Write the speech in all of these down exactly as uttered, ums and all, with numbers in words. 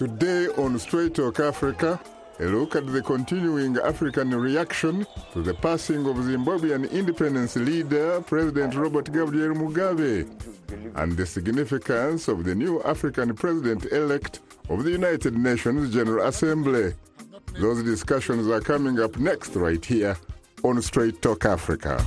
Today on Straight Talk Africa, a look at the continuing African reaction to the passing of Zimbabwean independence leader, President Robert Gabriel Mugabe, and the significance of the new African president-elect of the United Nations General Assembly. Those discussions are coming up next right here on Straight Talk Africa.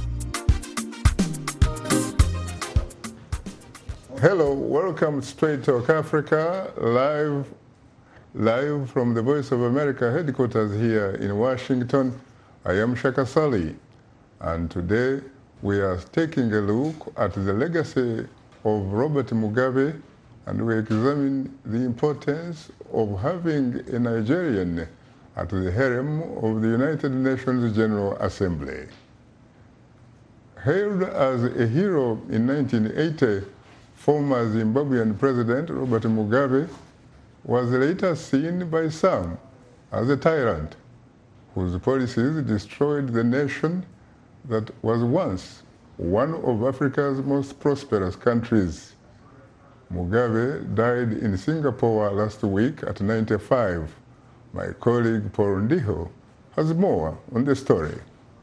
Hello, welcome to Straight Talk Africa, live Live from the Voice of America headquarters here in Washington. I am Shaka Sali, and today we are taking a look at the legacy of Robert Mugabe, and we examine the importance of having a Nigerian at the helm of the United Nations General Assembly. Hailed as a hero in nineteen eighty, former Zimbabwean President Robert Mugabe was later seen by some as a tyrant whose policies destroyed the nation that was once one of Africa's most prosperous countries. Mugabe died in Singapore last week at ninety-five. My colleague Paul Ndiho has more on the story.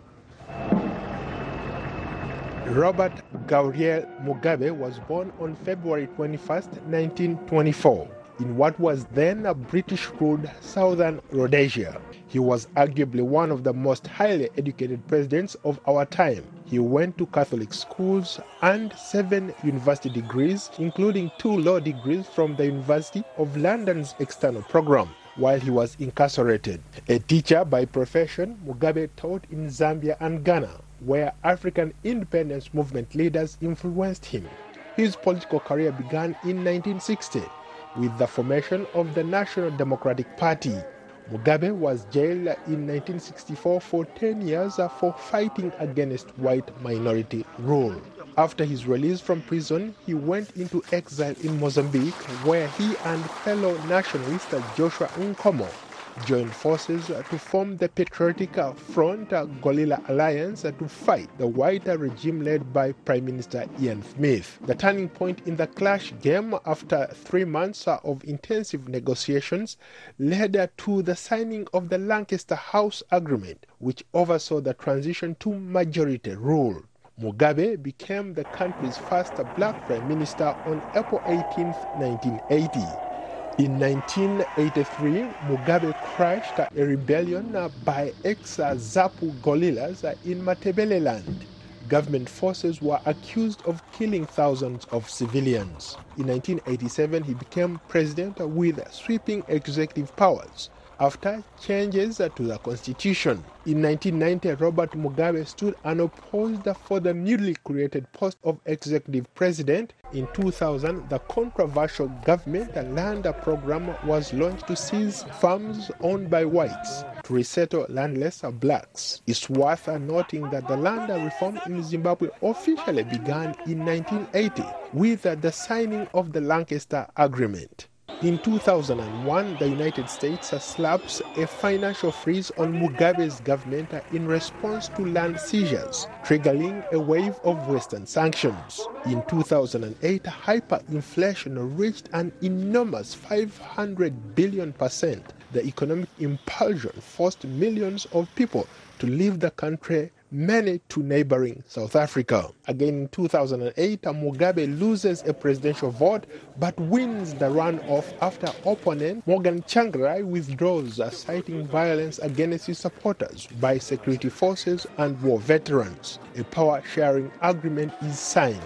Robert Gabriel Mugabe was born on February twenty-first, nineteen twenty-four. In what was then a British-ruled Southern Rhodesia. He was arguably one of the most highly educated presidents of our time. He went to Catholic schools, earned seven university degrees, including two law degrees from the University of London's external program, while he was incarcerated. A teacher by profession, Mugabe taught in Zambia and Ghana, where African independence movement leaders influenced him. His political career began in nineteen sixty. With the formation of the National Democratic Party. Mugabe was jailed in nineteen sixty-four for ten years for fighting against white minority rule. After his release from prison, he went into exile in Mozambique, where he and fellow nationalist Joshua Nkomo joined forces to form the Patriotic Front Guerrilla Alliance to fight the white regime led by Prime Minister Ian Smith. The turning point in the clash game after three months of intensive negotiations led to the signing of the Lancaster House Agreement, which oversaw the transition to majority rule. Mugabe became the country's first black prime minister on April eighteenth, nineteen eighty. In nineteen eighty-three, Mugabe crushed a rebellion by ex-Zapu guerrillas in Matabeleland. Government forces were accused of killing thousands of civilians. In nineteen eighty-seven, he became president with sweeping executive powers after changes to the constitution. In nineteen ninety, Robert Mugabe stood unopposed for the newly created post of executive president. In two thousand, the controversial government land program was launched to seize farms owned by whites to resettle landless blacks. It's worth noting that the land reform in Zimbabwe officially began in nineteen eighty with the signing of the Lancaster Agreement. In two thousand one, the United States slaps a financial freeze on Mugabe's government in response to land seizures, triggering a wave of Western sanctions. In two thousand eight, hyperinflation reached an enormous five hundred billion percent. The economic impulsion forced millions of people to leave the country, many to neighboring South Africa. Again in two thousand eight, Mugabe loses a presidential vote but wins the runoff after opponent Morgan Tsvangirai withdraws, citing violence against his supporters by security forces and war veterans. A power-sharing agreement is signed.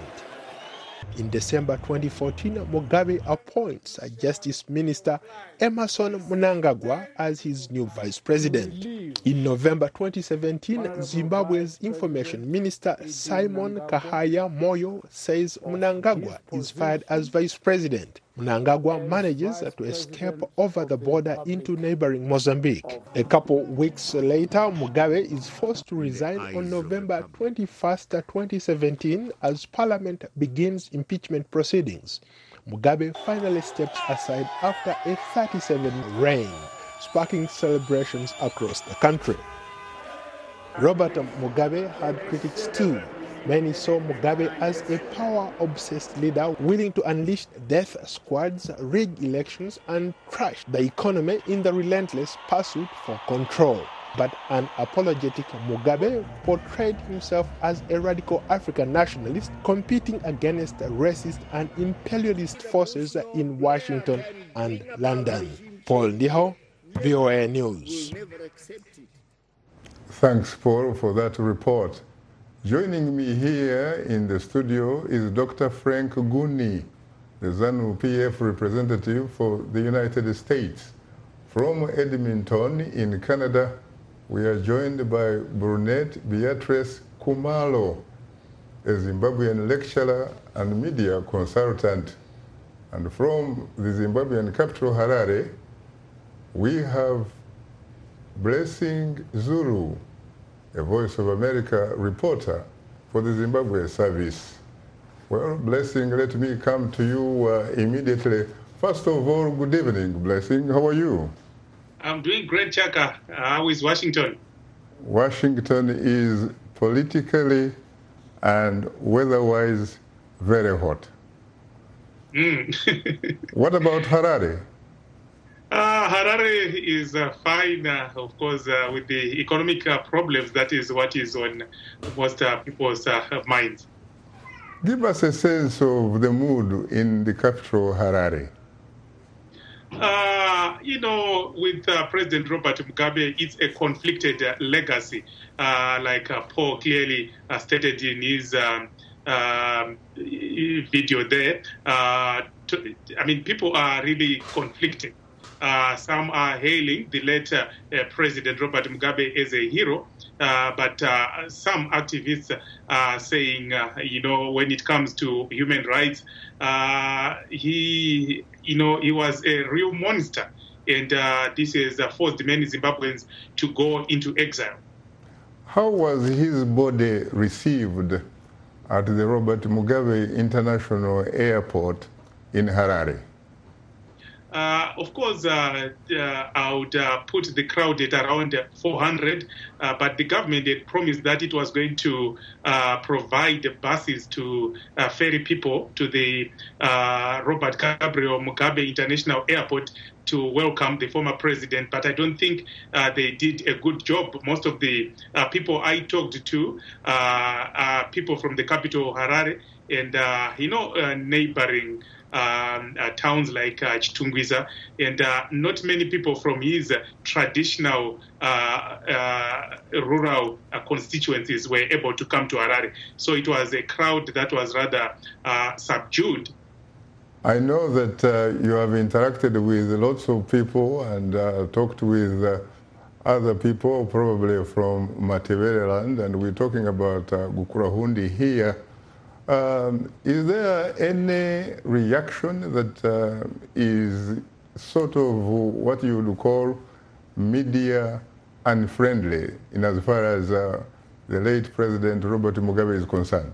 In December twenty fourteen, Mugabe appoints Justice Minister Emmerson Mnangagwa as his new vice president. In November twenty seventeen, Zimbabwe's Information Minister Simon Kahaya Moyo says Mnangagwa is fired as vice president. Mnangagwa manages to escape over the border into neighboring Mozambique. A couple weeks later, Mugabe is forced to resign on November twenty-first, twenty seventeen, as Parliament begins impeachment proceedings. Mugabe finally steps aside after a thirty-seven reign, sparking celebrations across the country. Robert Mugabe had critics too. Many saw Mugabe as a power-obsessed leader willing to unleash death squads, rig elections, and crash the economy in the relentless pursuit for control. But unapologetic Mugabe portrayed himself as a radical African nationalist competing against racist and imperialist forces in Washington and London. Paul Ndiho, V O A News. Thanks, Paul, for that report. Joining me here in the studio is Doctor Frank Guni, the ZANU P F representative for the United States. From Edmonton in Canada, we are joined by Brunette Beatrice Kumalo, a Zimbabwean lecturer and media consultant. And from the Zimbabwean capital, Harare, we have Blessing Zulu, a Voice of America reporter for the Zimbabwe service. Well, Blessing, let me come to you uh, immediately. First of all, good evening, Blessing. How are you? I'm doing great, Chaka. Uh, how is Washington? Washington is politically and weather-wise very hot. Mm. What about Harare? Uh, Harare is uh, fine, uh, of course, uh, with the economic uh, problems. That is what is on most uh, people's uh, minds. Give us a sense of the mood in the capital, Harare. Uh, you know, with uh, President Robert Mugabe, it's a conflicted uh, legacy, uh, like uh, Paul clearly uh, stated in his um, um, video there. Uh, to, I mean, people are really conflicted. Uh, some are hailing the late uh, uh, President Robert Mugabe as a hero, uh, but uh, some activists are saying, uh, you know, when it comes to human rights, uh, he, you know, he was a real monster, and uh, this has uh, forced many Zimbabweans to go into exile. How was his body received at the Robert Mugabe International Airport in Harare? Uh, of course, uh, uh, I would uh, put the crowd at around four hundred, uh, but the government had promised that it was going to uh, provide buses to uh, ferry people to the uh, Robert Gabriel Mugabe International Airport to welcome the former president, but I don't think uh, they did a good job. Most of the uh, people I talked to uh, are people from the capital, Harare, and, uh, you know, uh, neighboring Um, uh, towns like uh, Chitungwiza, and uh, not many people from his uh, traditional uh, uh, rural uh, constituencies were able to come to Harare. So it was a crowd that was rather uh, subdued. I know that uh, you have interacted with lots of people and uh, talked with uh, other people, probably from Matabeleland, and we're talking about uh, Gukurahundi here. Um, is there any reaction that uh, is sort of what you would call media unfriendly in as far as uh, the late President Robert Mugabe is concerned?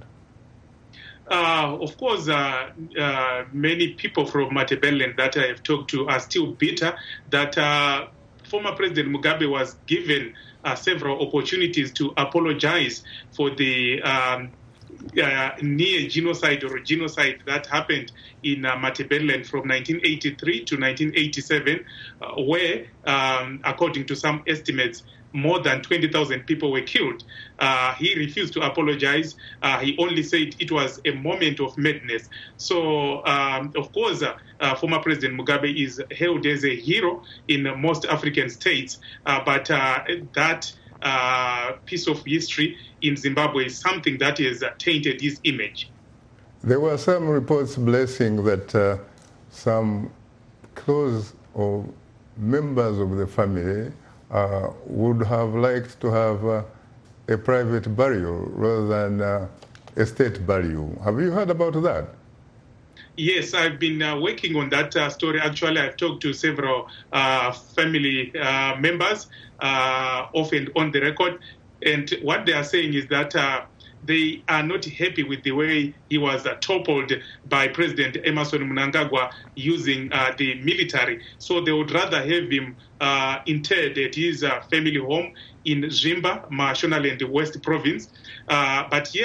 Uh, of course, uh, uh, many people from Matabeleland that I have talked to are still bitter that uh, former President Mugabe was given uh, several opportunities to apologize for the um, Uh, near genocide or genocide that happened in uh, Matabeleland from nineteen eighty-three to nineteen eighty-seven, uh, where, um, according to some estimates, more than twenty thousand people were killed. Uh, he refused to apologize. Uh, he only said it was a moment of madness. So, um, of course, uh, uh, former President Mugabe is hailed as a hero in uh, most African states, uh, but uh, that uh, piece of history in Zimbabwe is something that has uh, tainted his image. There were some reports, Blessing, that uh, some close or members of the family uh, would have liked to have uh, a private burial rather than uh, a state burial. Have you heard about that? Yes, I've been uh, working on that uh, story. Actually, I've talked to several uh, family uh, members, uh, often on the record. And what they are saying is that uh, they are not happy with the way he was uh, toppled by President Emmerson Mnangagwa using uh, the military. So they would rather have him uh, interred at his uh, family home in Zimba, Mashonaland West Province. Uh, but yet,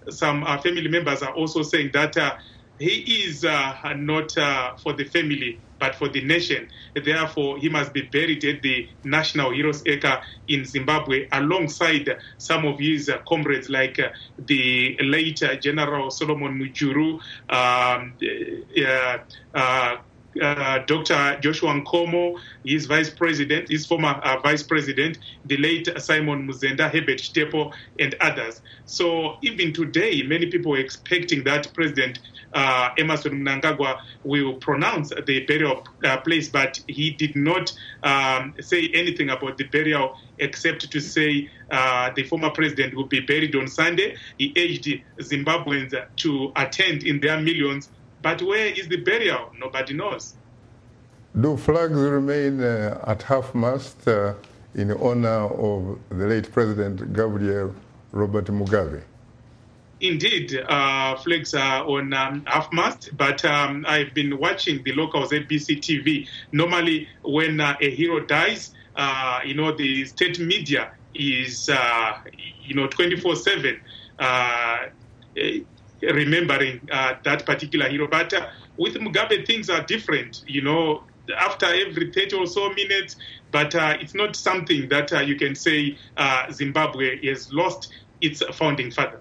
some uh, family members are also saying that uh, he is uh, not uh, for the family, but for the nation. Therefore, he must be buried at the National Heroes Acre in Zimbabwe, alongside some of his uh, comrades, like uh, the late uh, General Solomon Mujuru, um, uh, uh, Uh, Doctor Joshua Nkomo, his vice president, his former uh, vice president, the late Simon Muzenda, Herbert Stepo, and others. So even today, many people are expecting that President uh, Emmerson Mnangagwa will pronounce the burial uh, place, but he did not um, say anything about the burial except to say uh, the former president will be buried on Sunday. He urged Zimbabweans to attend in their millions. But where is the burial? Nobody knows. Do flags remain uh, at half-mast uh, in honor of the late President Gabriel Robert Mugabe? Indeed, uh, flags are on um, half-mast, but um, I've been watching the local Z B C T V. Normally, when uh, a hero dies, uh, you know, the state media is, uh, you know, twenty-four seven. Uh, remembering uh, that particular hero. But uh, with Mugabe, things are different, you know, after every thirty or so minutes, but uh, it's not something that uh, you can say uh, Zimbabwe has lost its founding father.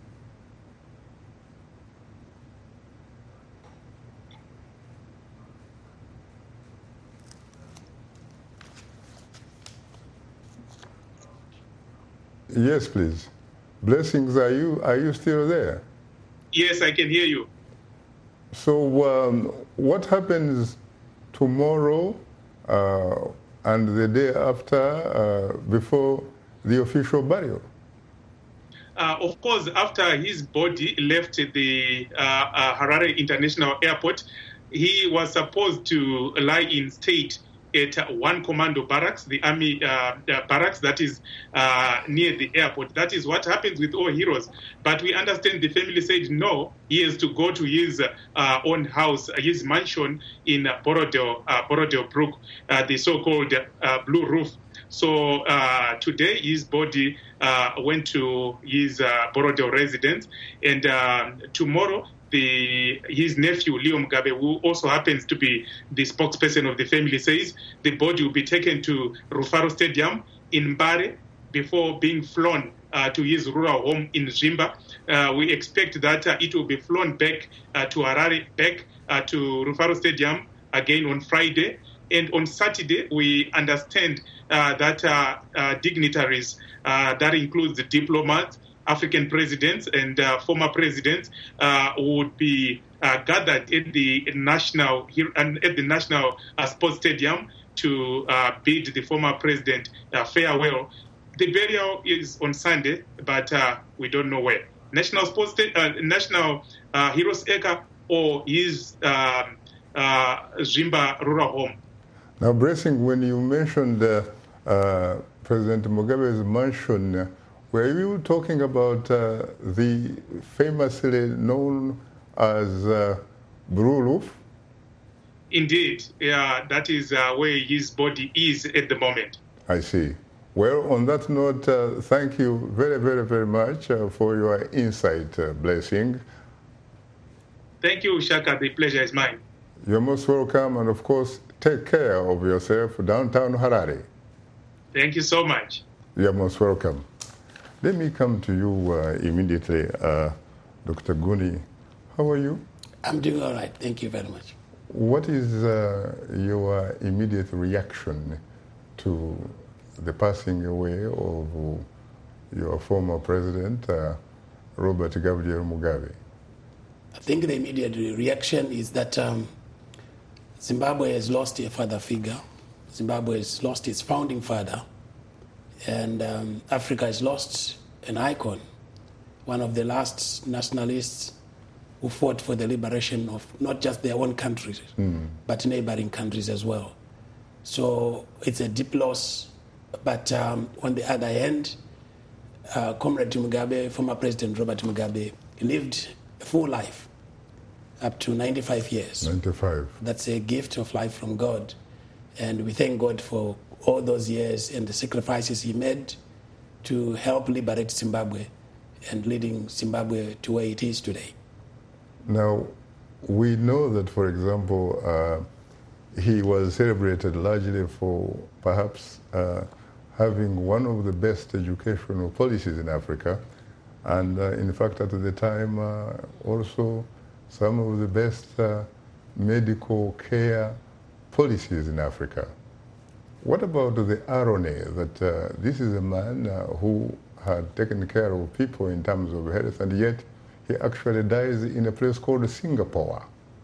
Yes, please. Blessings, are you, are you still there? Yes, I can hear you. So um, what happens tomorrow uh, and the day after uh, before the official burial? Uh, of course, after his body left the uh, uh, Harare International Airport, he was supposed to lie in state at one commando barracks, the army uh, barracks that is uh, near the airport. That is what happens with all heroes. But we understand the family said no, he has to go to his uh, own house, his mansion in uh, Borodale, uh, Borodale Brook, uh, the so-called uh, Blue Roof. So uh, today his body uh, went to his uh, Borodale residence, and uh, tomorrow The, his nephew, Leo Mugabe, who also happens to be the spokesperson of the family, says the body will be taken to Rufaro Stadium in Mbare before being flown uh, to his rural home in Zimba. Uh, we expect that uh, it will be flown back uh, to Harare, back uh, to Rufaro Stadium again on Friday. And on Saturday, we understand uh, that uh, uh, dignitaries, uh, that includes the diplomats, African presidents and uh, former presidents uh, would be uh, gathered at the national at the national uh, sports stadium to uh, bid the former president uh, farewell. The burial is on Sunday, but uh, we don't know where. National sports uh, national uh, Heroes Acre or his uh, uh, Zimba rural home. Now, Blessing, when you mentioned uh, uh, President Mugabe's mansion, uh, were you talking about uh, the famously known as uh, Blue Roof? Indeed, yeah, that is uh, where his body is at the moment. I see. Well, on that note, uh, thank you very, very, very much uh, for your insight, uh, Blessing. Thank you, Shaka. The pleasure is mine. You're most welcome, and of course, take care of yourself downtown Harare. Thank you so much. You're most welcome. Let me come to you uh, immediately, uh, Doctor Guni. How are you? I'm doing all right. Thank you very much. What is uh, your immediate reaction to the passing away of your former president, uh, Robert Gabriel Mugabe? I think the immediate reaction is that um, Zimbabwe has lost a father figure. Zimbabwe has lost its founding father. And um, Africa has lost an icon, one of the last nationalists who fought for the liberation of not just their own countries, mm. but neighboring countries as well. So it's a deep loss. But um, on the other hand, uh, Comrade Mugabe, former President Robert Mugabe, lived a full life, up to ninety-five years. ninety-five. That's a gift of life from God. And we thank God for all those years and the sacrifices he made to help liberate Zimbabwe. and leading Zimbabwe to where it is today. Now, we know that, for example, uh, he was celebrated largely for perhaps uh, having one of the best educational policies in Africa, and uh, in fact at the time uh, also some of the best uh, medical care policies in Africa. What about the irony that uh, this is a man uh, who had taken care of people in terms of health, and yet he actually dies in a place called Singapore?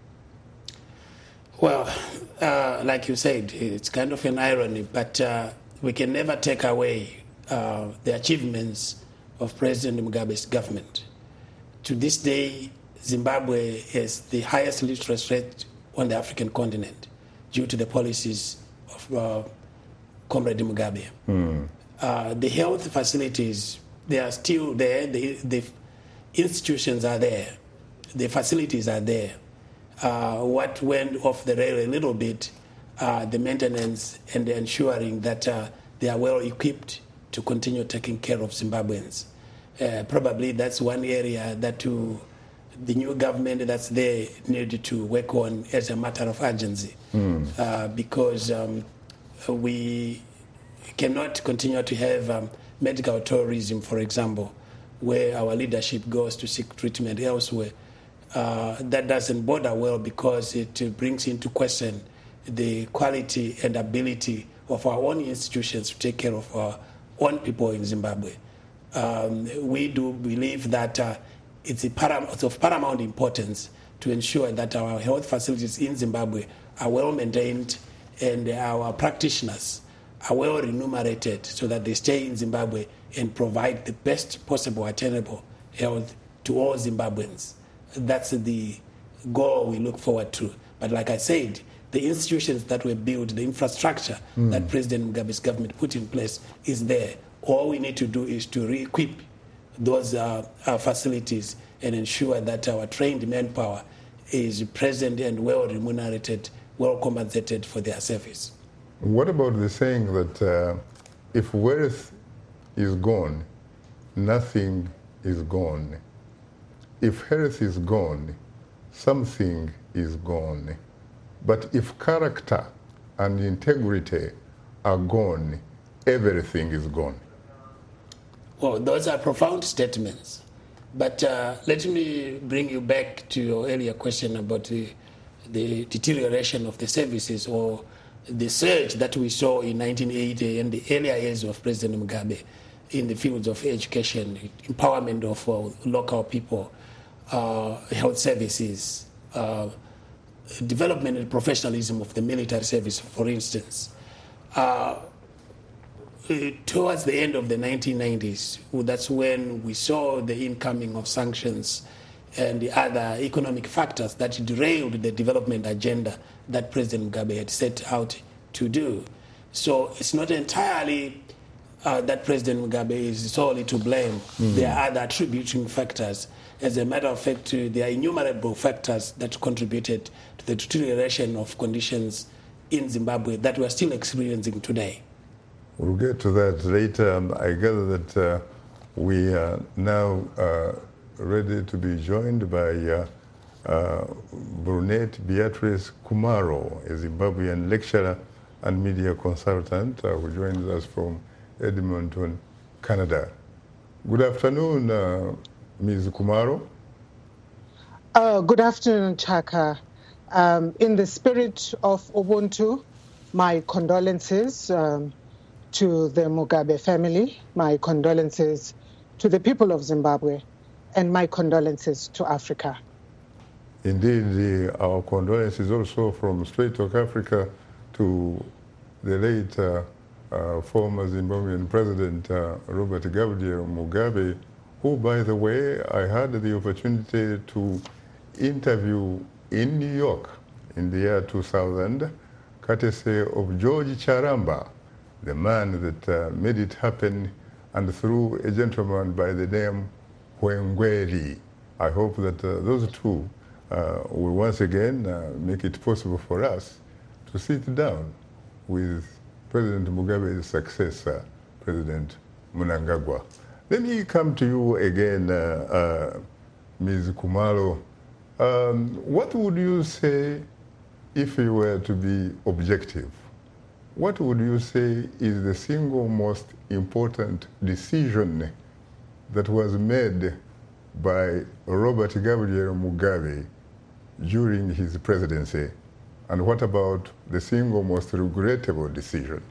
Well, uh, like you said, it's kind of an irony, but uh, we can never take away uh, the achievements of President Mugabe's government. To this day, Zimbabwe has the highest literacy rate on the African continent due to the policies of uh, Comrade Mugabe. Mm. Uh, the health facilities, they are still there, the, the institutions are there, the facilities are there. Uh, what went off the rail a little bit, uh, the maintenance and the ensuring that uh, they are well equipped to continue taking care of Zimbabweans. Uh, probably that's one area that to, the new government that's there needed to work on as a matter of urgency, mm. uh, because um, we cannot continue to have um, medical tourism, for example, where our leadership goes to seek treatment elsewhere. Uh, that doesn't border well because it uh, brings into question the quality and ability of our own institutions to take care of our own people in Zimbabwe. Um, we do believe that uh, it's, a param- it's of paramount importance to ensure that our health facilities in Zimbabwe are well maintained and our practitioners are well remunerated so that they stay in Zimbabwe and provide the best possible attainable health to all Zimbabweans. That's the goal we look forward to. But like I said, the institutions that were built, the infrastructure mm. that President Mugabe's government put in place is there. All we need to do is to re-equip those uh, uh, facilities and ensure that our trained manpower is present and well remunerated, well compensated for their service. What about the saying that uh, if wealth is gone, nothing is gone? If health is gone, something is gone. But if character and integrity are gone, everything is gone. Well, those are profound statements. But uh, let me bring you back to your earlier question about the, the deterioration of the services or the surge that we saw in nineteen eighty and the earlier years of President Mugabe in the fields of education, empowerment of uh, local people, uh, health services, uh, development and professionalism of the military service, for instance. Uh, towards the end of the nineteen nineties, that's when we saw the incoming of sanctions and the other economic factors that derailed the development agenda that President Mugabe had set out to do. So it's not entirely uh, that President Mugabe is solely to blame. Mm. There are other attributing factors. As a matter of fact, uh, there are innumerable factors that contributed to the deterioration of conditions in Zimbabwe that we're still experiencing today. We'll get to that later. Um, I gather that uh, we are now uh, ready to be joined by uh, uh, Brunette Beatrice Kumaro, a Zimbabwean lecturer and media consultant uh, who joins us from Edmonton, Canada. Good afternoon, uh, Miz Kumaro. Uh, good afternoon, Chaka. Um, in the spirit of Ubuntu, my condolences um, to the Mugabe family, my condolences to the people of Zimbabwe, and my condolences to Africa. Indeed, the, our condolences also from Straight Talk Africa to the late uh, uh, former Zimbabwean President uh, Robert Gabriel Mugabe, who, by the way, I had the opportunity to interview in New York in the year two thousand, courtesy of George Charamba, the man that uh, made it happen, and through a gentleman by the name Wengweri. I hope that uh, those two uh, will once again uh, make it possible for us to sit down with President Mugabe's successor, President Mnangagwa. Let me come to you again, uh, uh, Miz Khumalo. Um, what would you say if you were to be objective? What would you say is the single most important decision that was made by Robert Gabriel Mugabe during his presidency? And what about the single most regrettable decision?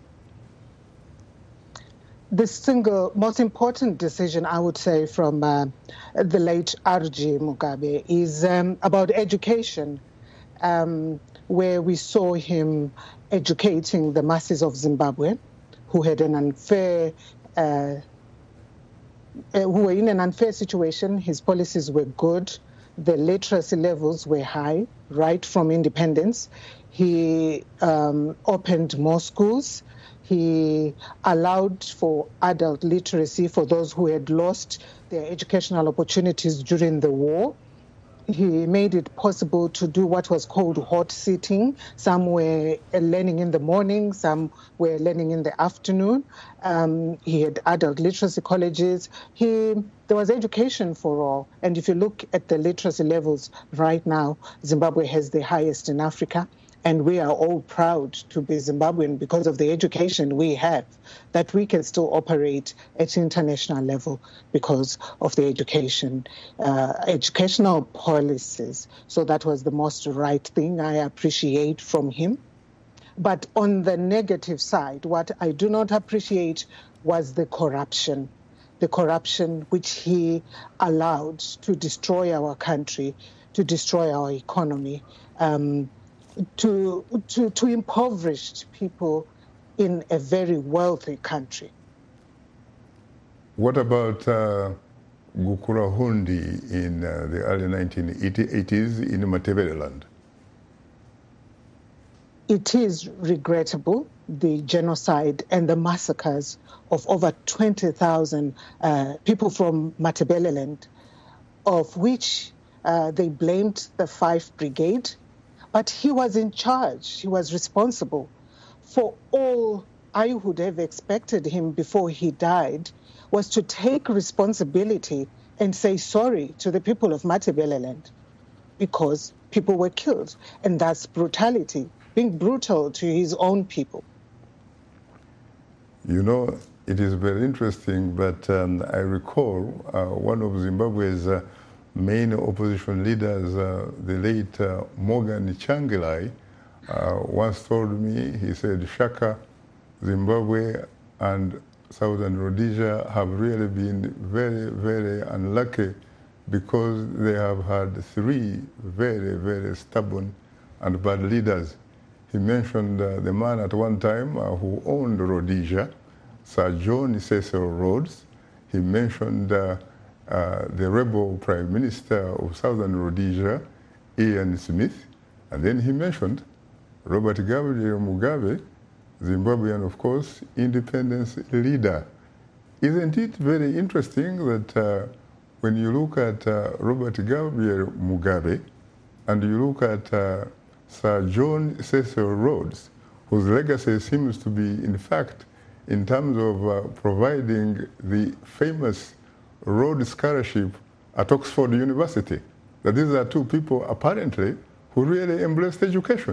The single most important decision, I would say, from uh, the late R G Mugabe is um, about education, um, where we saw him educating the masses of Zimbabwe who had an unfair, uh, who were in an unfair situation. His policies were good. The literacy levels were high, right from independence. He um, opened more schools. He allowed for adult literacy for those who had lost their educational opportunities during the war. He made it possible to do what was called hot sitting. Some were learning in the morning, some were learning in the afternoon. Um, he had adult literacy colleges. He, there was education for all. And if you look at the literacy levels right now, Zimbabwe has the highest in Africa. And we are all proud to be Zimbabwean because of the education we have, that we can still operate at international level because of the education, uh, educational policies. So that was the most right thing I appreciate from him. But on the negative side, what I do not appreciate was the corruption, the corruption which he allowed to destroy our country, to destroy our economy, um, To, to, to impoverished people in a very wealthy country. What about uh, Gukurahundi in uh, the early nineteen eighties in Matabeleland? It is regrettable, the genocide and the massacres of over twenty thousand uh, people from Matabeleland, of which uh, they blamed the Fife Brigade. But he was in charge, he was responsible for all. I would have expected him before he died was to take responsibility and say sorry to the people of Matabeleland because people were killed. And that's brutality, being brutal to his own people. You know, it is very interesting, but um, I recall uh, one of Zimbabwe's uh, main opposition leaders, uh, the late uh, Morgan Tsvangirai, uh, once told me, he said, Shaka, Zimbabwe and Southern Rhodesia have really been very, very unlucky because they have had three very, very stubborn and bad leaders. He mentioned uh, the man at one time uh, who owned Rhodesia, Sir John Cecil Rhodes. He mentioned uh, Uh, the rebel prime minister of Southern Rhodesia, Ian Smith, and then he mentioned Robert Gabriel Mugabe, Zimbabwean, of course, independence leader. Isn't it very interesting that uh, when you look at uh, Robert Gabriel Mugabe and you look at uh, Sir John Cecil Rhodes, whose legacy seems to be, in fact, in terms of uh, providing the famous Rhodes Scholarship at Oxford University, that these are two people apparently who really embraced education.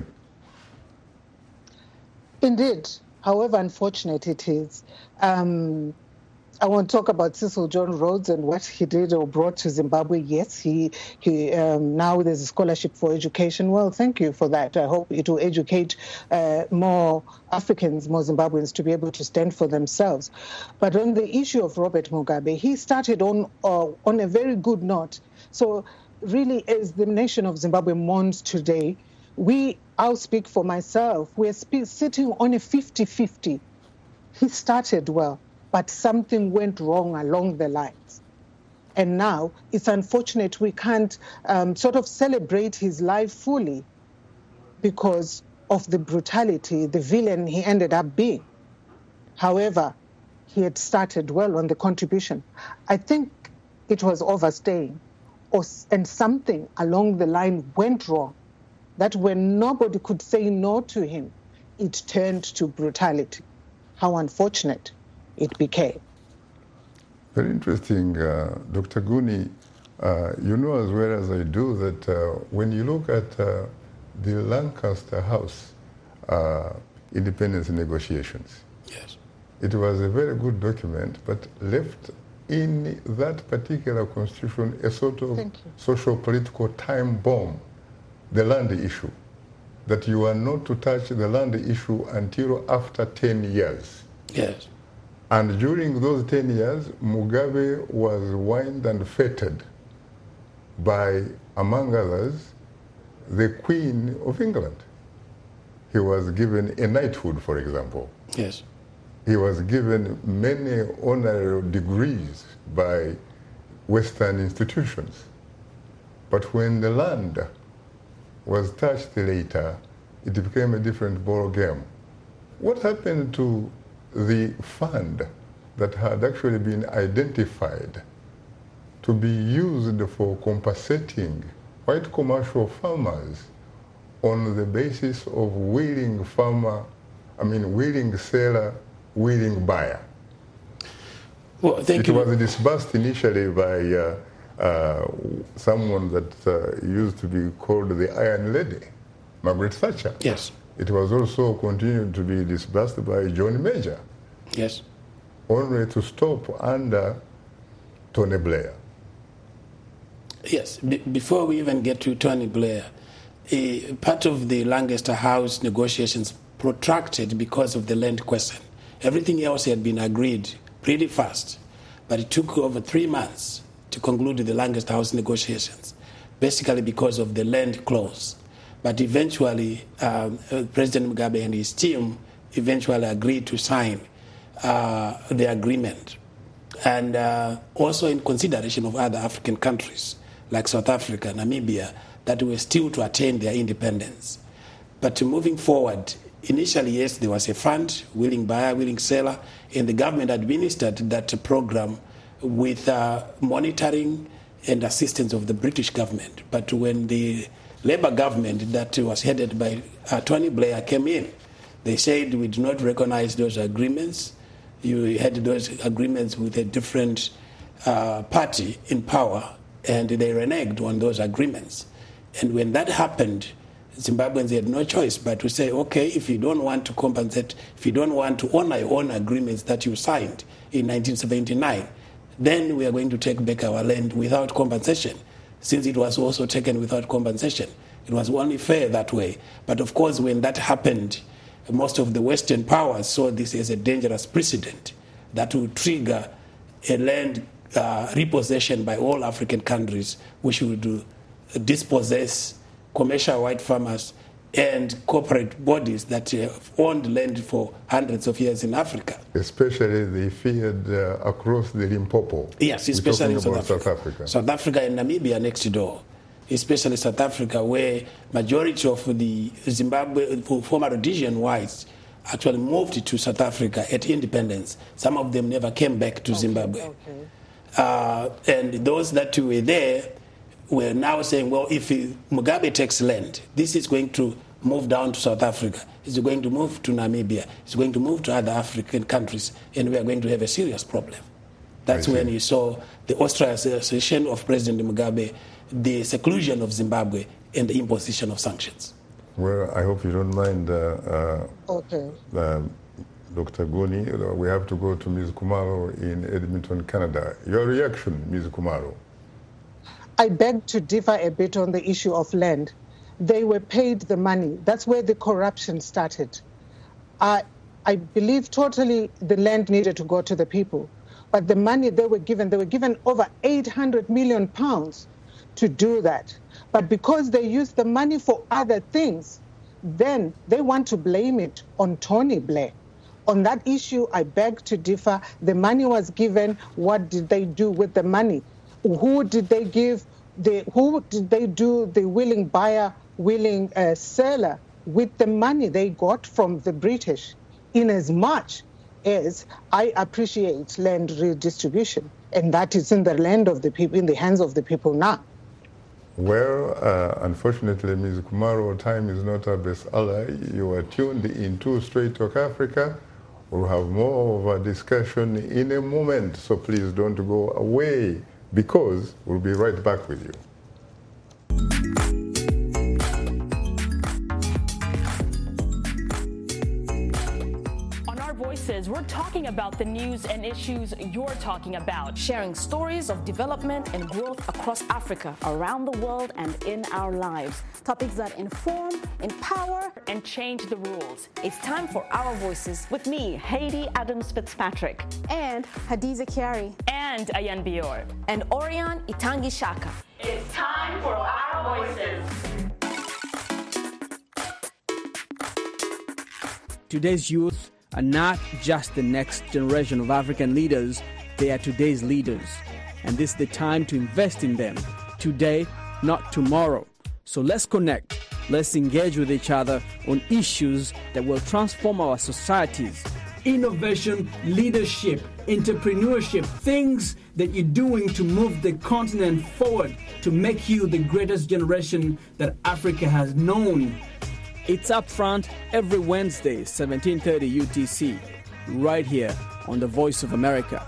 Indeed, however unfortunate it is. Um, I won't talk about Cecil John Rhodes and what he did or brought to Zimbabwe. Yes, he, he um, now there's a scholarship for education. Well, thank you for that. I hope it will educate uh, more Africans, more Zimbabweans to be able to stand for themselves. But on the issue of Robert Mugabe, he started on, uh, on a very good note. So really, as the nation of Zimbabwe mourns today, we, I'll speak for myself, we're sp- sitting on a fifty fifty. He started well, but something went wrong along the lines. And now it's unfortunate we can't um, sort of celebrate his life fully because of the brutality, the villain he ended up being. However, he had started well on the contribution. I think it was overstaying, or, and something along the line went wrong, that when nobody could say no to him, it turned to brutality. How unfortunate it became. Very interesting, uh, Doctor Guni. Uh, you know as well as I do that uh, when you look at uh, the Lancaster House uh, independence negotiations, Yes. it was a very good document, but left in that particular constitution a sort of social political time bomb, the land issue, that you are not to touch the land issue until after ten years. Yes. And during those ten years, Mugabe was wined and feted by, among others, the Queen of England. He was given a knighthood, for example. Yes. He was given many honorary degrees by Western institutions. But when the land was touched later, it became a different ball game. What happened to the fund that had actually been identified to be used for compensating white commercial farmers on the basis of willing farmer, I mean willing seller, willing buyer? Well, thank it you. was disbursed initially by uh, uh, someone that uh, used to be called the Iron Lady, Margaret Thatcher. Yes. It was also continued to be disbursed by John Major. Yes. Only to stop under Tony Blair. Yes. Be- before we even get to Tony Blair, a part of the Lancaster House negotiations protracted because of the land question. Everything else had been agreed pretty fast, but it took over three months to conclude the Lancaster House negotiations, basically because of the land clause. But eventually, um, President Mugabe and his team eventually agreed to sign uh, the agreement. And uh, also in consideration of other African countries, like South Africa, Namibia, that were still to attain their independence. But moving forward, initially, yes, there was a fund, willing buyer, willing seller, and the government administered that program with uh, monitoring and assistance of the British government. But when the Labour government that was headed by uh, Tony Blair came in, they said we do not recognize those agreements. You had those agreements with a different uh, party in power, and they reneged on those agreements. And when that happened, Zimbabweans had no choice but to say, okay, if you don't want to compensate, if you don't want to honor your own agreements that you signed in nineteen seventy-nine, then we are going to take back our land without compensation, since it was also taken without compensation. It was only fair that way. But of course, when that happened, most of the Western powers saw this as a dangerous precedent that would trigger a land uh, repossession by all African countries, which would uh, dispossess commercial white farmers and corporate bodies that have owned land for hundreds of years in Africa. Especially they feared uh, across the Limpopo. Yes, especially in South Africa. South Africa. South Africa and Namibia next door. Especially South Africa, where majority of the Zimbabwe former Rhodesian whites actually moved to South Africa at independence. Some of them never came back to okay, Zimbabwe. Okay. Uh, and those that were there were now saying, well, if Mugabe takes land, this is going to move down to South Africa, it's going to move to Namibia, it's going to move to other African countries, and we are going to have a serious problem. That's when you saw the ostracization of President Mugabe, the seclusion of Zimbabwe, and the imposition of sanctions. Well, I hope you don't mind, uh, uh, okay. uh, Doctor Guni. We have to go to Miz Kumalo in Edmonton, Canada. Your reaction, Miz Kumalo? I beg to differ a bit on the issue of land. They were paid the money. That's where the corruption started. I, I believe totally the land needed to go to the people. But the money they were given, they were given over eight hundred million pounds to do that. But because they used the money for other things, then they want to blame it on Tony Blair. On that issue, I beg to differ. The money was given. What did they do with the money? Who did they give? The, who did they do the willing buyer, willing uh, seller with the money they got from the British? In as much as I appreciate land redistribution, and that is in the land of the people, in the hands of the people now. Well, uh, unfortunately, Miz Kumaro, time is not our best ally. You are tuned into Straight Talk Africa We'll have more of a discussion in a moment, so please don't go away, because we'll be right back with you. Voices, we're talking about the news and issues you're talking about. Sharing stories of development and growth across Africa, around the world, and in our lives. Topics that inform, empower, and change the rules. It's time for Our Voices. With me, Haiti Adams Fitzpatrick. And Hadiza Kiari. And Ayan Bior. And Orion Itangi Shaka. It's time for Our Voices. Today's youth are not just the next generation of African leaders, they are today's leaders. And this is the time to invest in them, today, not tomorrow. So let's connect, let's engage with each other on issues that will transform our societies. Innovation, leadership, entrepreneurship, things that you're doing to move the continent forward, to make you the greatest generation that Africa has known. It's Upfront every Wednesday, seventeen thirty U T C, right here on the Voice of America.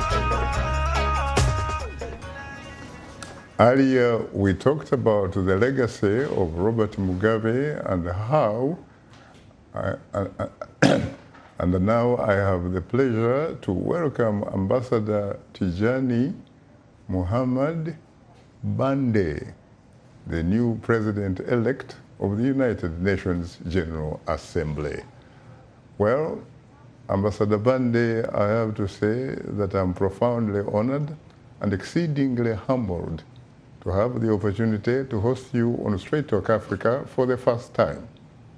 Earlier, we talked about the legacy of Robert Mugabe and how, I, I, I, and now I have the pleasure to welcome Ambassador Tijani Muhammad Bande, the new president-elect of the United Nations General Assembly. Well, Ambassador Bande, I have to say that I'm profoundly honored and exceedingly humbled to have the opportunity to host you on Straight Talk Africa for the first time.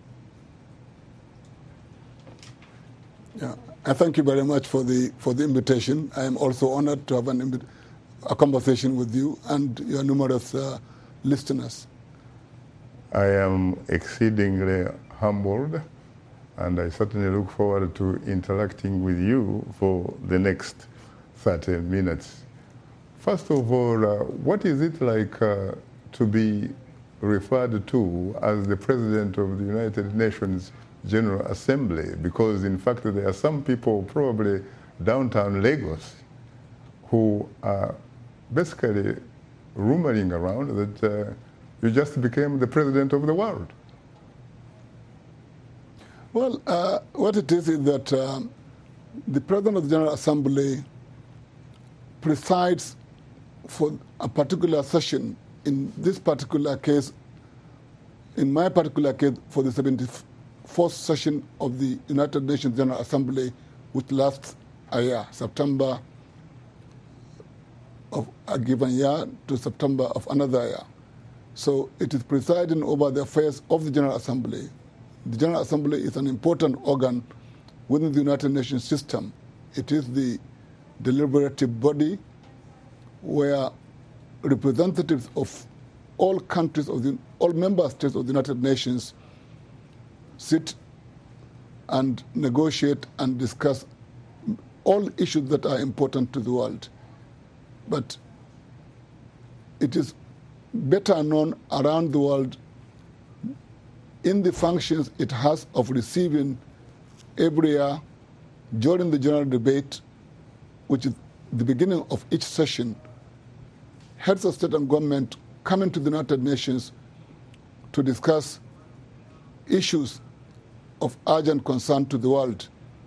Yeah, I thank you very much for the for the invitation. I am also honored to have an, a conversation with you and your numerous uh, listeners. I am exceedingly humbled, and I certainly look forward to interacting with you for the next thirty minutes. First of all, uh, what is it like uh, to be referred to as the President of the United Nations General Assembly? Because, in fact, there are some people, probably downtown Lagos, who are basically rumoring around that uh, you just became the president of the world. Well, uh, what it is is that um, the President of the General Assembly presides for a particular session. In this particular case, in my particular case, for the seventy-fourth session of the United Nations General Assembly, which lasts a year, September of a given year to September of another year. So it is presiding over the affairs of the General Assembly. The General Assembly is an important organ within the United Nations system. It is the deliberative body where representatives of all countries of the all member states of the United Nations sit and negotiate and discuss all issues that are important to the world. But it is better known around the world in the functions it has of receiving every year during the general debate, which is the beginning of each session, heads of state and government coming to the United Nations to discuss issues of urgent concern to the world.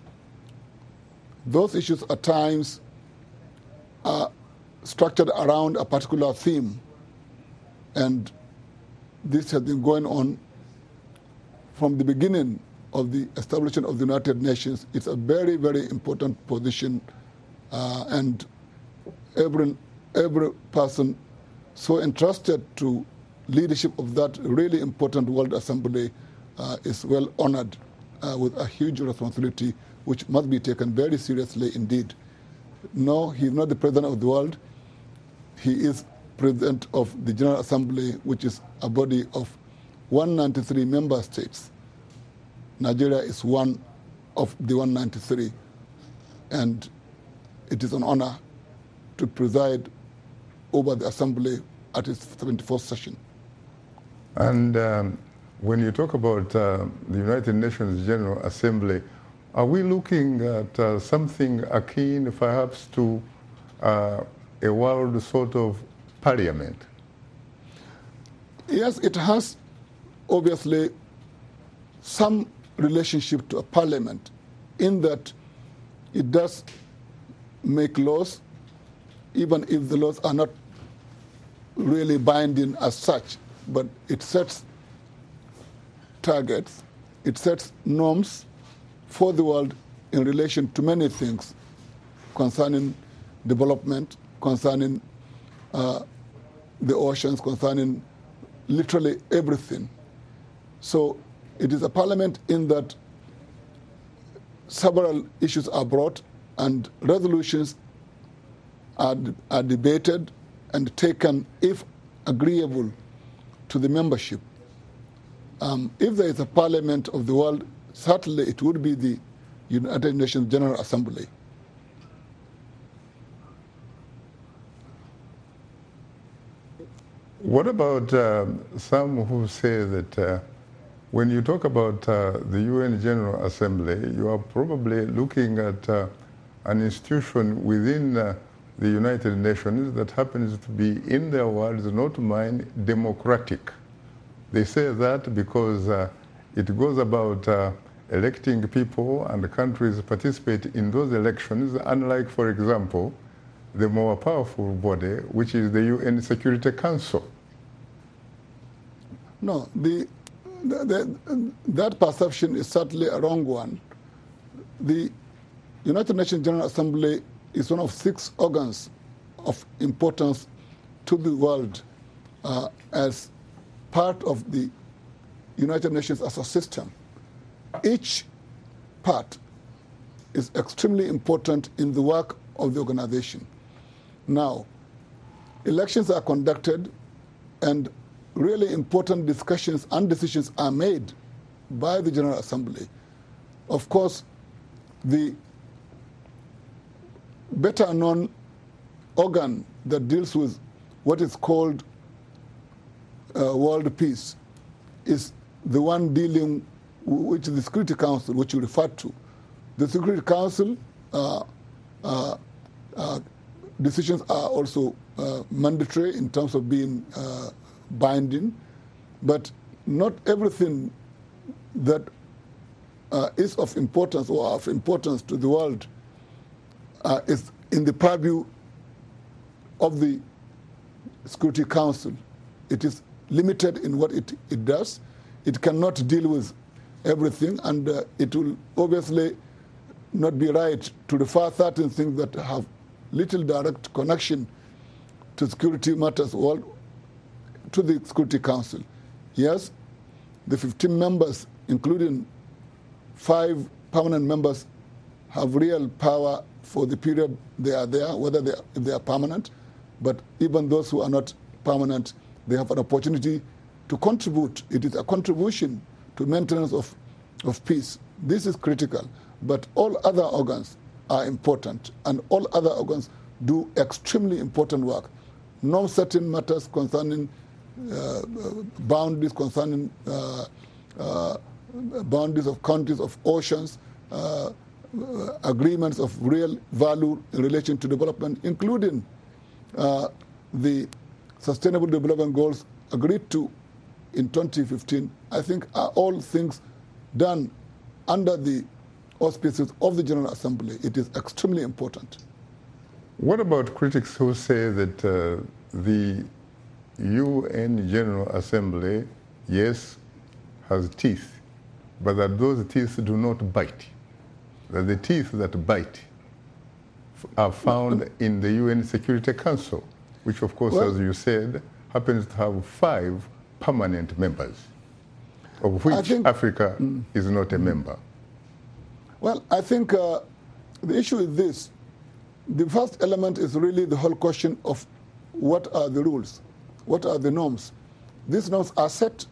Those issues at times are structured around a particular theme, and this has been going on from the beginning of the establishment of the United Nations. It's a very, very important position, uh, and every, every person so entrusted to leadership of that really important World Assembly uh, is well honored uh, with a huge responsibility which must be taken very seriously indeed. No, he's not the president of the world. He is president of the General Assembly, which is a body of one hundred ninety-three member states. Nigeria is one of the one hundred ninety-three, and it is an honor to preside over the Assembly at its seventy-fourth session. And um, when you talk about uh, the United Nations General Assembly, are we looking at uh, something akin perhaps to uh, a world sort of parliament? Yes, it has obviously some relationship to a parliament in that it does make laws, even if the laws are not really binding as such, but it sets targets, it sets norms for the world in relation to many things concerning development, concerning uh, the oceans, concerning literally everything. So it is a parliament in that several issues are brought and resolutions are, are debated and taken if agreeable to the membership. Um, if there is a parliament of the world, certainly it would be the United Nations General Assembly. What about um, some who say that uh, when you talk about uh, the U N General Assembly, you are probably looking at uh, an institution within uh, the United Nations that happens to be, in their words, not mine, democratic. They say that because uh, it goes about uh, electing people and countries participate in those elections, unlike, for example, the more powerful body, which is the U N Security Council. No, the, the, the, that perception is certainly a wrong one. The United Nations General Assembly is one of six organs of importance to the world uh, as part of the United Nations as a system. Each part is extremely important in the work of the organization. Now, elections are conducted and really important discussions and decisions are made by the General Assembly. Of course, the better known organ that deals with what is called uh, world peace is the one dealing which is the Security Council, which you referred to. The Security Council uh, uh, uh, decisions are also uh, mandatory in terms of being uh, binding, but not everything that uh, is of importance or of importance to the world uh, is in the purview of the Security Council. It is limited in what it, it does. It cannot deal with everything, and uh, it will obviously not be right to refer certain things that have little direct connection to security matters all to the Security Council. Yes, the fifteen members, including five permanent members, have real power for the period they are there, whether they are, if they are permanent. But even those who are not permanent, they have an opportunity to contribute. It is a contribution to maintenance of, of peace. This is critical. But all other organs are important, and all other organs do extremely important work. Non-certain matters concerning uh, boundaries, concerning uh, uh, boundaries of countries, of oceans, uh, agreements of real value in relation to development, including uh, the Sustainable Development Goals agreed to in twenty fifteen, I think are all things done under the auspices of the General Assembly. It is extremely important. What about critics who say that uh, the U N General Assembly, yes, has teeth, but that those teeth do not bite? That the teeth that bite are found in the U N Security Council, which, of course, well, as you said, happens to have five permanent members, of which think, Africa mm, is not a member. Well, I think uh, the issue is this. The first element is really the whole question of what are the rules, what are the norms. These norms are set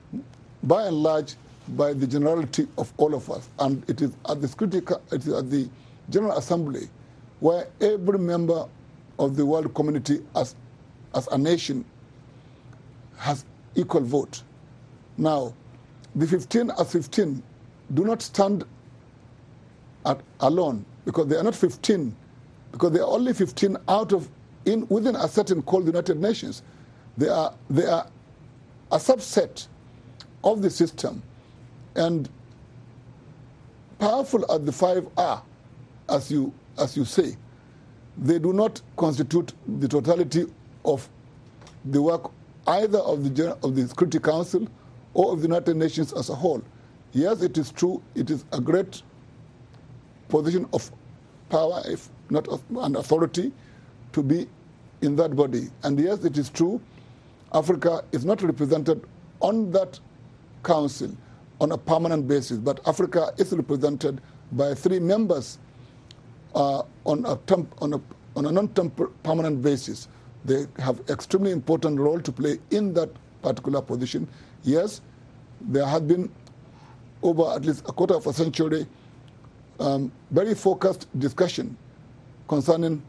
by and large by the generality of all of us, and it is at the security, it is at the General Assembly where every member of the world community as, as a nation has equal vote. Now, the fifteen as fifteen do not stand at, alone, because they are not fifteen, because they are only fifteen out of, in within a certain called the United Nations. They are, they are a subset of the system. And powerful as the five are, as you, as you say, they do not constitute the totality of the work either of the, of the Security Council or of the United Nations as a whole. Yes, it is true, it is a great position of power, if not of an authority, to be in that body. And yes, it is true, Africa is not represented on that council on a permanent basis, but Africa is represented by three members uh, on a temp, on a on a non-permanent basis. They have extremely important role to play in that particular position. Yes, there has been over at least a quarter of a century um, very focused discussion concerning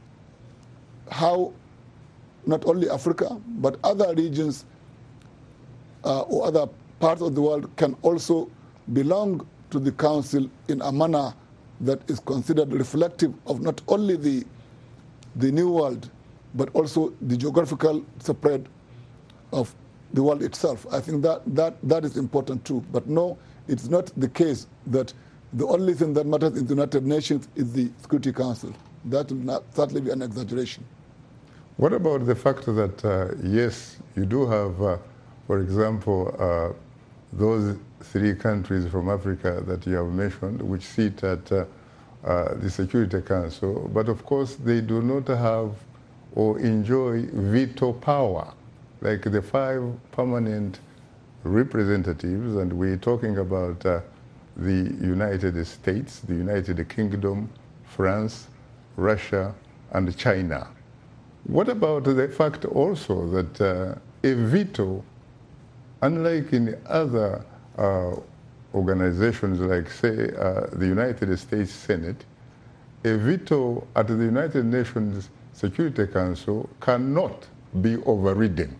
how not only Africa but other regions uh, or other parts of the world can also belong to the Council in a manner that is considered reflective of not only the, the New World, but also the geographical spread of the world itself. I think that, that, that is important too. But no, it's not the case that the only thing that matters in the United Nations is the Security Council. That will not, certainly be an exaggeration. What about the fact that, uh, yes, you do have, uh, for example, uh, those three countries from Africa that you have mentioned, which sit at uh, uh, the Security Council, but of course they do not have or enjoy veto power, like the five permanent representatives, and we're talking about uh, the United States, the United Kingdom, France, Russia, and China. What about the fact also that uh, a veto, unlike in other uh, organizations like, say, uh, the United States Senate, a veto at the United Nations Security Council cannot be overridden?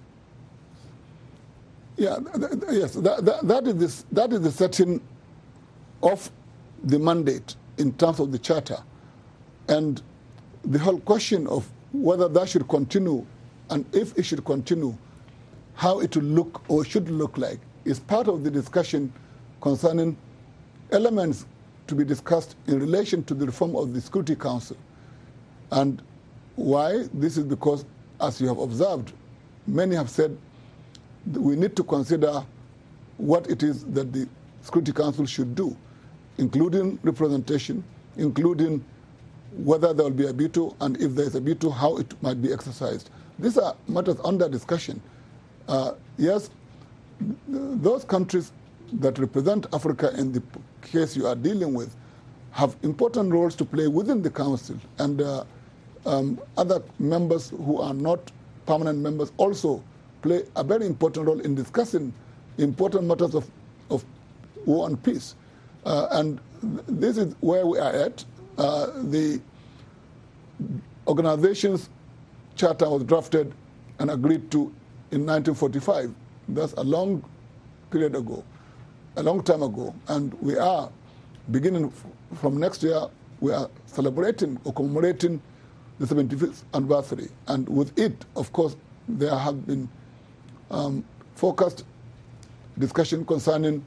Yeah, th th yes, that, that, that, is this, that is the setting of the mandate in terms of the Charter. And the whole question of whether that should continue, and if it should continue, how it will look or should look like, is part of the discussion concerning elements to be discussed in relation to the reform of the Security Council. And why? This is because, as you have observed, many have said that we need to consider what it is that the Security Council should do, including representation, including whether there will be a veto, and if there is a veto, how it might be exercised. These are matters under discussion. Uh, yes, th those countries that represent Africa in the case you are dealing with have important roles to play within the Council, and uh, um, other members who are not permanent members also play a very important role in discussing important matters of, of war and peace. Uh, and th this is where we are at. Uh, the organization's charter was drafted and agreed to in nineteen forty-five. That's a long period ago, a long time ago. And we are beginning from next year, we are celebrating or commemorating the seventy-fifth anniversary. And with it, of course, there have been um, focused discussion concerning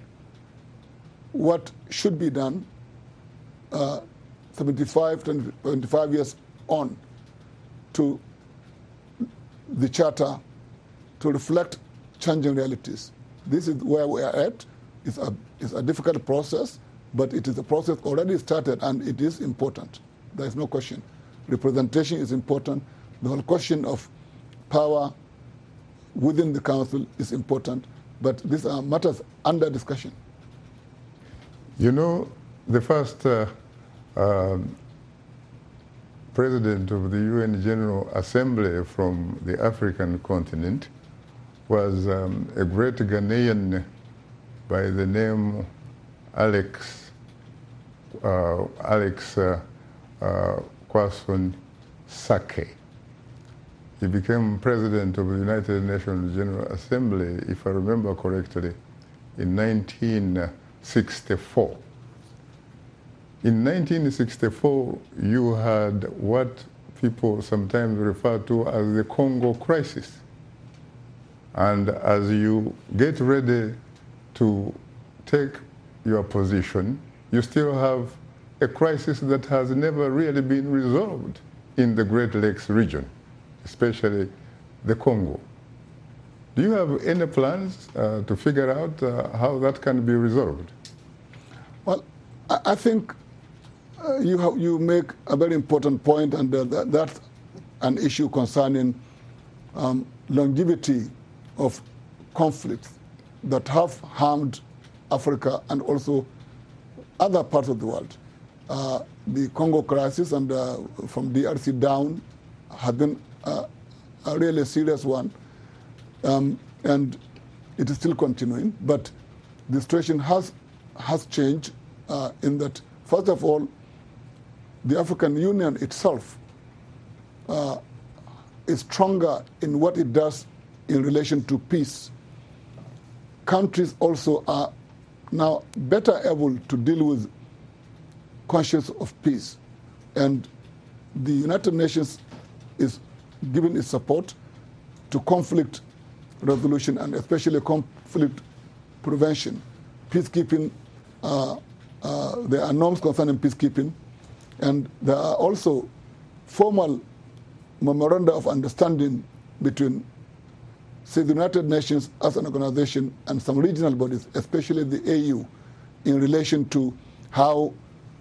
what should be done uh, seventy-five, twenty-five years on to the Charter to reflect changing realities. This is where we are at. It's a, it's a difficult process, but it is a process already started, and it is important. There is no question. Representation is important. The whole question of power within the Council is important, but these are matters under discussion. You know, the first uh, um, president of the U N General Assembly from the African continent was um, a great Ghanaian by the name Alex uh, Alex uh, uh, Kwasson Sake. He became president of the United Nations General Assembly, if I remember correctly, in nineteen sixty-four. In nineteen sixty-four, you had what people sometimes refer to as the Congo crisis. And as you get ready to take your position, you still have a crisis that has never really been resolved in the Great Lakes region, especially the Congo. Do you have any plans uh, to figure out uh, how that can be resolved? Well, I, I think uh, you, have, you make a very important point, and uh, that, that's an issue concerning um, longevity of conflicts that have harmed Africa and also other parts of the world. Uh, the Congo crisis and uh, from D R C down has been uh, a really serious one, um, and it is still continuing. But the situation has has changed uh, in that, first of all, the African Union itself uh, is stronger in what it does in relation to peace. Countries also are now better able to deal with conscience of peace. And the United Nations is giving its support to conflict resolution and especially conflict prevention. Peacekeeping, uh, uh, there are norms concerning peacekeeping, and there are also formal memoranda of understanding between, say, the United Nations as an organization and some regional bodies, especially the A U, in relation to how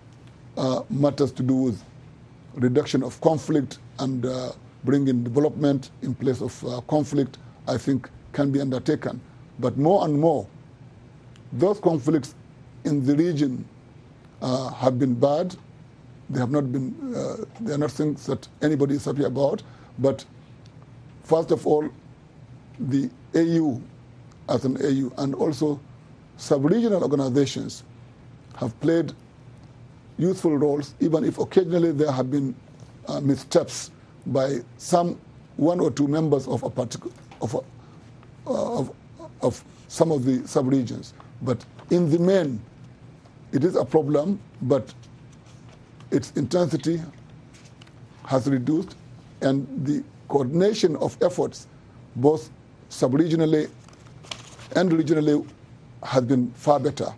uh, matters to do with reduction of conflict and uh, bringing development in place of uh, conflict, I think, can be undertaken. But more and more, those conflicts in the region uh, have been bad. They have not been, uh, they are not things that anybody is happy about. But first of all, the A U as an A U and also sub-regional organizations have played useful roles, even if occasionally there have been uh, missteps by some one or two members of a particular of, a, uh, of of some of the sub-regions. But in the main, it is a problem, but its intensity has reduced, and the coordination of efforts, both sub-regionally and regionally, has been far better.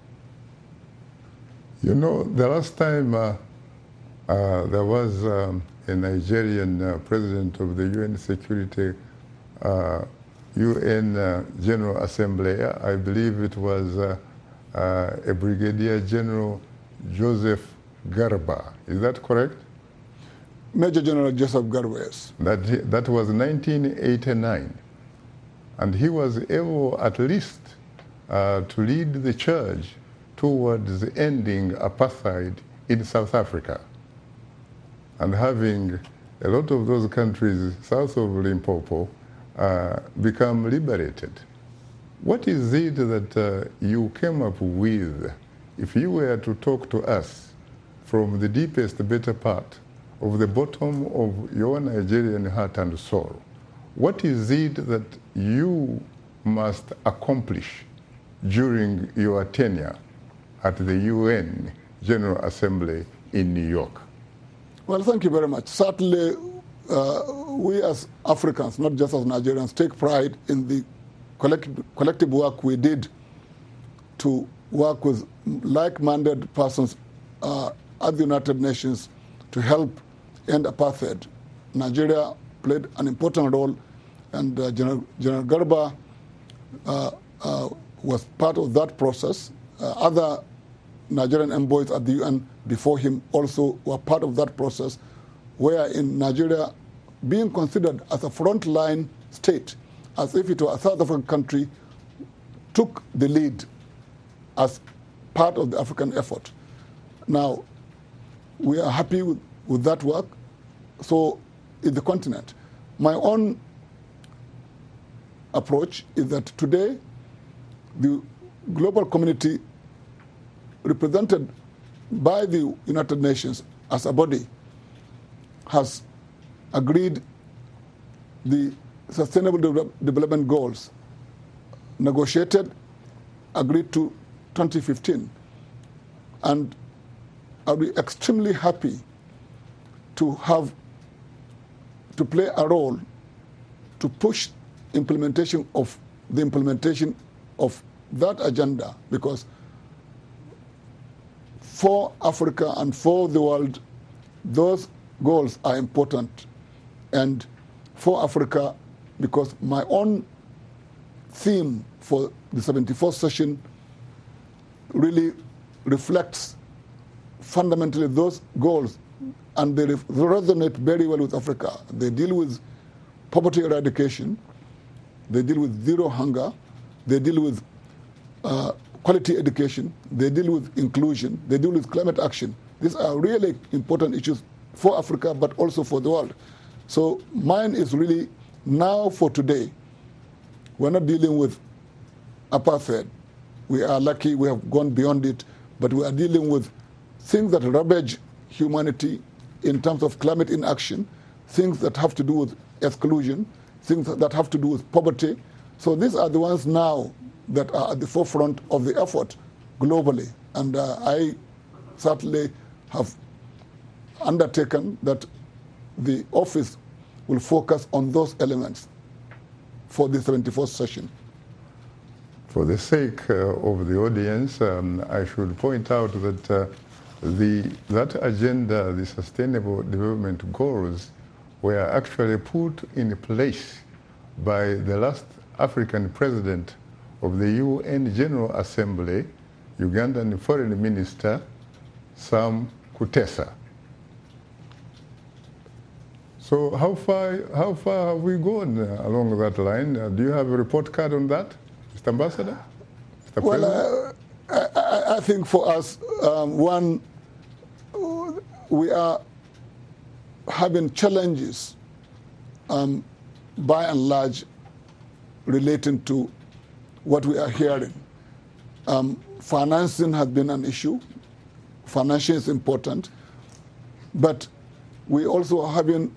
You know, the last time uh, uh, there was um, a Nigerian uh, president of the U N Security, uh, U N uh, General Assembly, I believe it was uh, uh, a Brigadier General Joseph Garba. Is that correct? Major General Joseph Garba, yes. That, that was nineteen eighty-nine. And he was able at least uh, to lead the charge towards ending apartheid in South Africa and having a lot of those countries south of Limpopo uh, become liberated. What is it that uh, you came up with, if you were to talk to us from the deepest, better part of the bottom of your Nigerian heart and soul? What is it that you must accomplish during your tenure at the U N General Assembly in New York? Well, thank you very much. Certainly, uh, we as Africans, not just as Nigerians, take pride in the collective, collective work we did to work with like-minded persons uh, at the United Nations to help end apartheid. Nigeria played an important role, and uh, General, General Garba uh, uh, was part of that process. Uh, other Nigerian envoys at the U N before him also were part of that process, where in Nigeria, being considered as a frontline state, as if it were a South African country, took the lead as part of the African effort. Now, we are happy with, with that work. So is the continent. My own approach is that today the global community represented by the United Nations as a body has agreed the Sustainable De- Development Goals, negotiated, agreed to twenty fifteen. And I'll be extremely happy to have to play a role to push implementation of the implementation of that agenda, because for Africa and for the world, those goals are important. And for Africa, because my own theme for the seventy-fourth session really reflects fundamentally those goals, and they resonate very well with Africa. They deal with poverty eradication, they deal with zero hunger, they deal with uh, quality education, they deal with inclusion, they deal with climate action. These are really important issues for Africa, but also for the world. So mine is really now for today. We're not dealing with apartheid. We are lucky we have gone beyond it, but we are dealing with things that ravage humanity in terms of climate inaction, things that have to do with exclusion, things that have to do with poverty. So these are the ones now that are at the forefront of the effort globally. And uh, I certainly have undertaken that the office will focus on those elements for the seventy-fourth session. For the sake uh, of the audience, um, I should point out that uh, the, that agenda, the Sustainable Development Goals, were actually put in place by the last African president of the U N General Assembly, Ugandan Foreign Minister Sam Kutesa. So how far, how far have we gone uh, along that line? Uh, do you have a report card on that, Mister Ambassador? Mister Well, uh, I, I think for us, um, one, we are having challenges um, by and large relating to what we are hearing. Um, financing has been an issue. Financing is important. But we also are having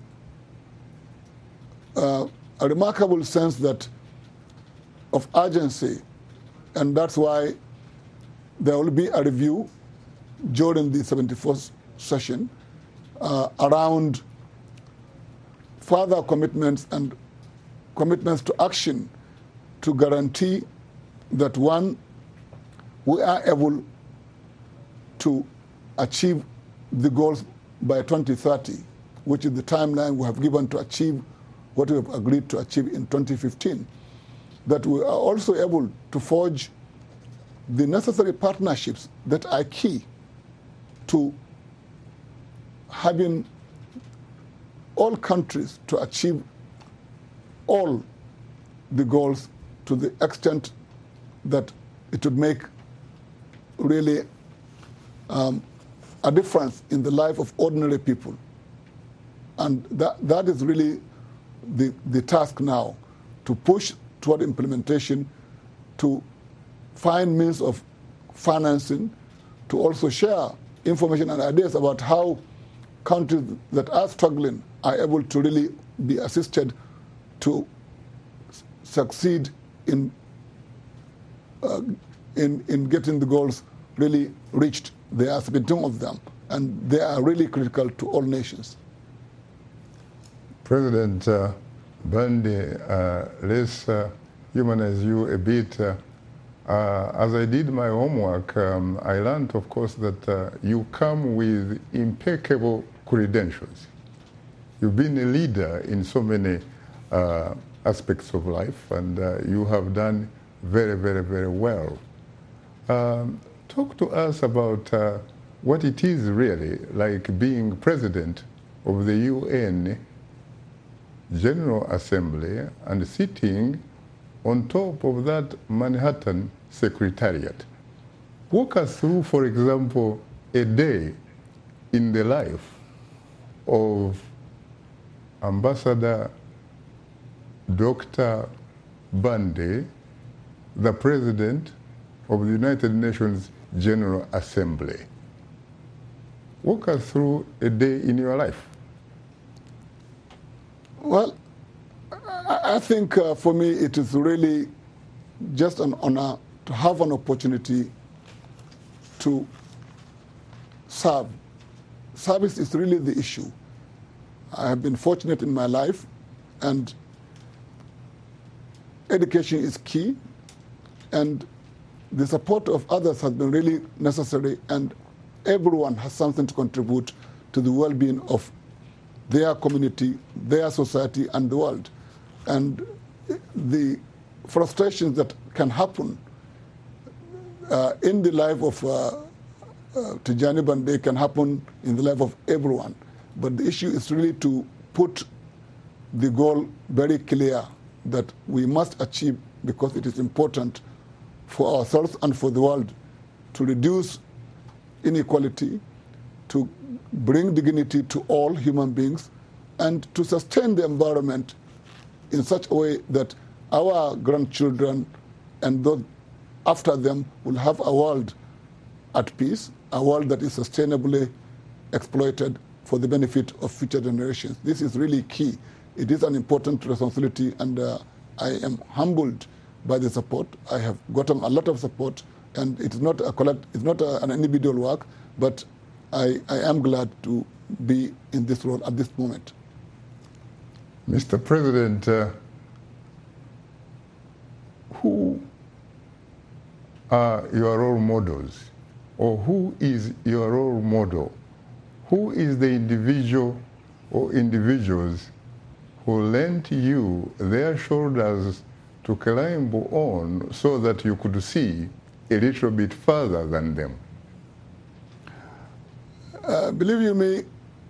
uh, a remarkable sense that of urgency, and that's why there will be a review during the seventy-fourth session uh, around further commitments and commitments to action to guarantee that, one, we are able to achieve the goals by twenty thirty, which is the timeline we have given to achieve what we have agreed to achieve in twenty fifteen, that we are also able to forge the necessary partnerships that are key to having all countries to achieve all the goals to the extent that it would make really um, a difference in the life of ordinary people. And that, that is really the, the task now, to push toward implementation, to find means of financing, to also share information and ideas about how countries that are struggling are able to really be assisted to succeed in, uh, in, in getting the goals really reached. There are seventeen of them, and they are really critical to all nations. President uh, Bande, uh, let's uh, humanize you a bit. Uh, uh, as I did my homework, um, I learned, of course, that uh, you come with impeccable credentials. You've been a leader in so many uh, aspects of life, and uh, you have done very, very, very well. Um, talk to us about uh, what it is really like being president of the U N General Assembly and sitting on top of that Manhattan Secretariat. Walk us through, for example, a day in the life of Ambassador Doctor Bande, the President of the United Nations General Assembly. Walk us through a day in your life. Well, I think uh, for me it is really just an honor to have an opportunity to serve service is really the issue. I have been fortunate in my life, and education is key, and the support of others has been really necessary, and everyone has something to contribute to the well-being of their community, their society, and the world. And the frustrations that can happen uh, in the life of uh, uh, Tijani Bande can happen in the life of everyone. But the issue is really to put the goal very clear that we must achieve, because it is important for ourselves and for the world, to reduce inequality, to bring dignity to all human beings, and to sustain the environment in such a way that our grandchildren and those after them will have a world at peace, a world that is sustainably exploited for the benefit of future generations. This is really key. It is an important responsibility, and uh, I am humbled by the support. I have gotten a lot of support, and it's not a collect, it's not a, an individual work, but I, I am glad to be in this role at this moment. Mister President, uh, who are your role models, or who is your role model? Who is the individual or individuals who lent you their shoulders to climb on so that you could see a little bit further than them? Uh, believe you me,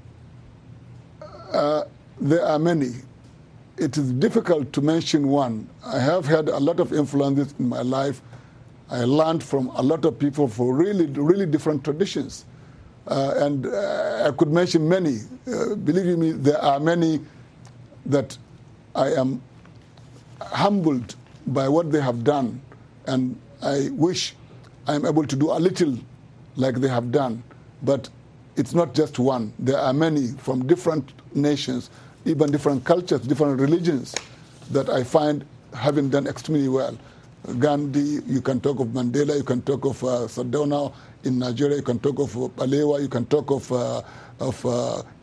uh, there are many. It is difficult to mention one. I have had a lot of influences in my life. I learned from a lot of people for really, really different traditions. Uh, and uh, I could mention many. Uh, believe you me, there are many that I am humbled by what they have done, and I wish I am able to do a little like they have done. But it's not just one. There are many from different nations, even different cultures, different religions, that I find having done extremely well. Gandhi, you can talk of Mandela, you can talk of uh, Sardauna in Nigeria, you can talk of uh, Balewa, you can talk of, uh, of uh, uh,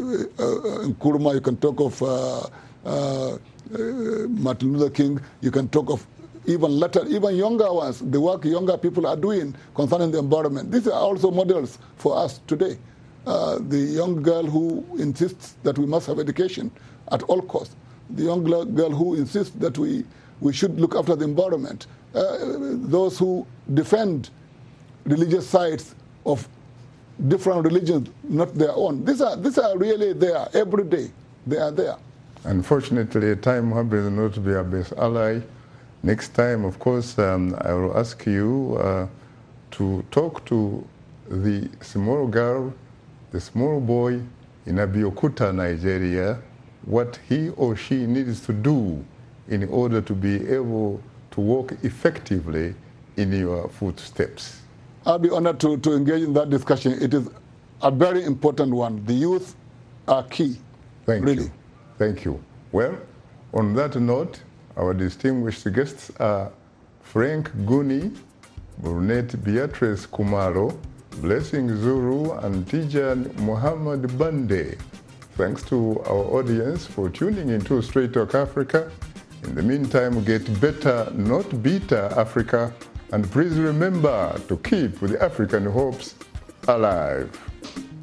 Nkrumah, you can talk of uh, uh, uh, Martin Luther King, you can talk of even later, even younger ones, the work younger people are doing concerning the environment. These are also models for us today. Uh, the young girl who insists that we must have education at all costs. The young girl who insists that we, we should look after the environment. Uh, those who defend religious sites of different religions, not their own. These are, these are really there every day. They are there. Unfortunately, time happens not to be our best ally. Next time, of course, um, I will ask you uh, to talk to the small girl, the small boy in Abeokuta, Nigeria, what he or she needs to do in order to be able to walk effectively in your footsteps. I'll be honored to, to engage in that discussion. It is a very important one. The youth are key. Thank really. you. Thank you. Well, on that note, our distinguished guests are Frank Guni, Brunette Beatrice Kumaro, Blessing Zuru, and Tijan Muhammad Bande. Thanks to our audience for tuning into Straight Talk Africa. In the meantime, get better, not bitter Africa. And please remember to keep the African hopes alive.